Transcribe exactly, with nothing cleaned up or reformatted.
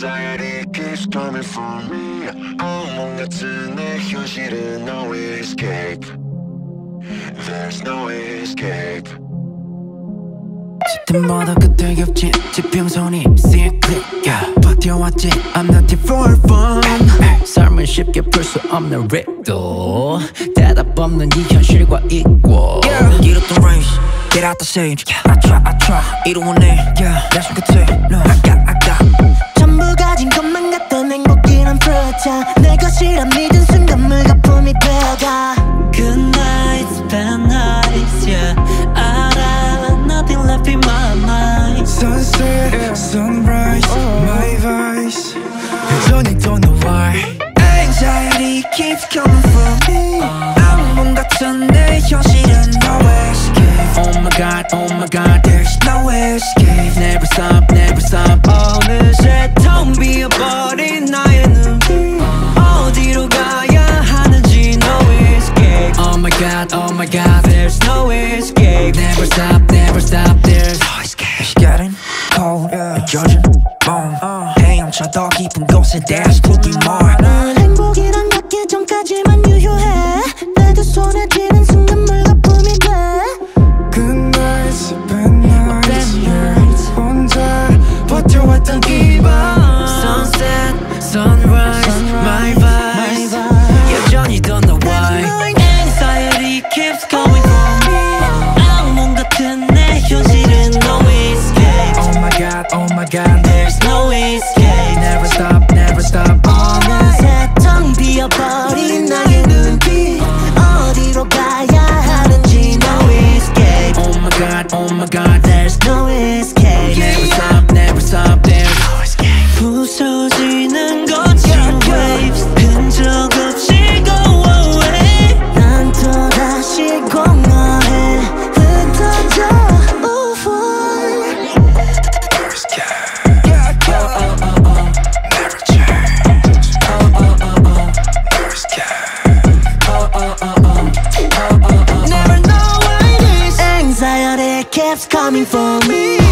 Anxiety keeps coming for me. 악몽 같은 내 현실은 no escape. There's no escape. 때마다 그때 겹친 지평선이 cyclic yeah. 버텨왔지 I'm not here for fun 삶은 쉽게 풀 수 없는 립도 대답 없는 이 현실과 이고 yeah. 이렇던 race get out the stage yeah. I try I try 이루어내 yeah. 내 손끝에 no I got I got 전부 가진 것만 같던 행복이란 프로자 내 것이란 믿은 순간 물거품이 되어가 Good nights, bad nights, yeah 알아, nothing left in my mind Sunset, yeah. sunrise, oh. my vice 여전히 don't know why Anxiety keeps coming from me 악몽 같은 내 현실은 no escape Oh my god, oh my god, there's no escape Never stop, never stop 어느새 텅 비어버린 나의 눈빛 어디로 가야 하는지 no escape Oh my god, oh my god, there's no escape Never stop, never stop, there's no escape It's getting cold, yeah. 젖은 몸 uh. 헤엄쳐 더 깊은 곳에 there's to be more 난 행복이란 갖기 전까지만 유효해 내 두 손에 쥐는 순간 물거품이 돼 Good nights, bad nights, yeah. 혼자 버텨왔던 기분 Sunset, sunrise, my vice 여전히 don't know why Anxiety keeps coming from me 악몽 같은 내 현실은 no escape Oh my god, oh my god, there's no escape Never stop, never stop 어느새 텅 비어버린 나의 눈빛 어디로 가야 하는지 no escape Oh my god, oh my god, there's no escape Never stop, never stop, there's no escape 부서지는 거친 waves 흔적 없이 go away 난 또다시 공허해 흩어져 over Never escape Yeah, oh, oh, oh, oh Never change Oh, oh, oh, oh Never escape Oh, oh, oh, oh Oh, oh, oh, oh Never know what it is Anxiety keeps coming for me